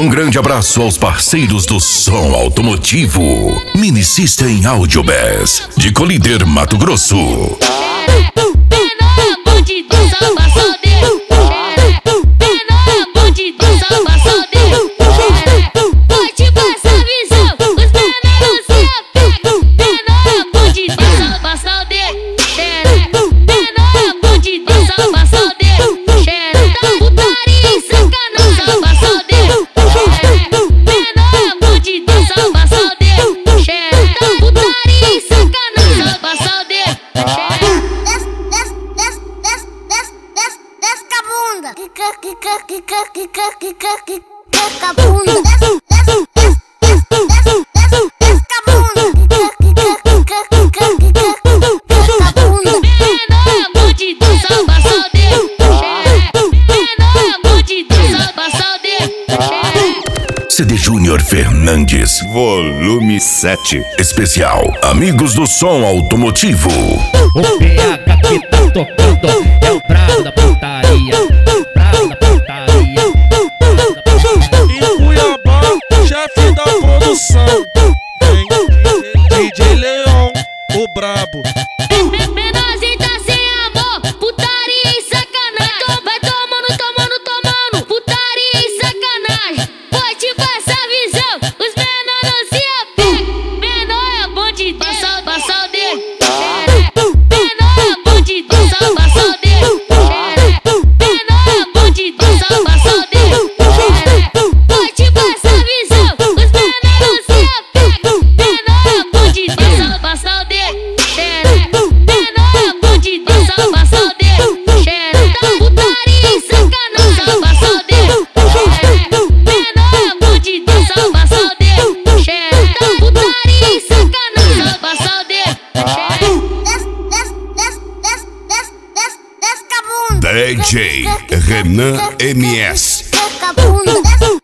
Um grande abraço aos parceiros do som automotivo. Mini System Audio Bass, de Colíder, Mato Grosso. CD Júnior Fernandes, volume 7. Especial Amigos do Som Automotivo. O PH que tá tocando é o brabo da putaria. Brabo da putaria. Em Cuiabá, chefe da produção. DJ Leão, o brabo. Menorzinho tá sem amor, putaria e sacanagem. Vai tomando, tomando, tomando, putaria e sacanagem. Vou te passar a visão, os menor não se apegam. Menor é bom de Deus, passa o dedo. Menor é bom de Deus, passa o dedo. Menor é bom de Deus, passa o dedo. Vou te passar a visão, os menor não se apegam. Menor é bom de Deus, passa o dedo. Menor é bom de Deus, passa o dedo. Putaria e sacanagem, passa o dedo. Menor é bom de Deus, passa o dedo. Putaria e sacanagem, passa o dedo. DJ Renan MS. Desce a bunda.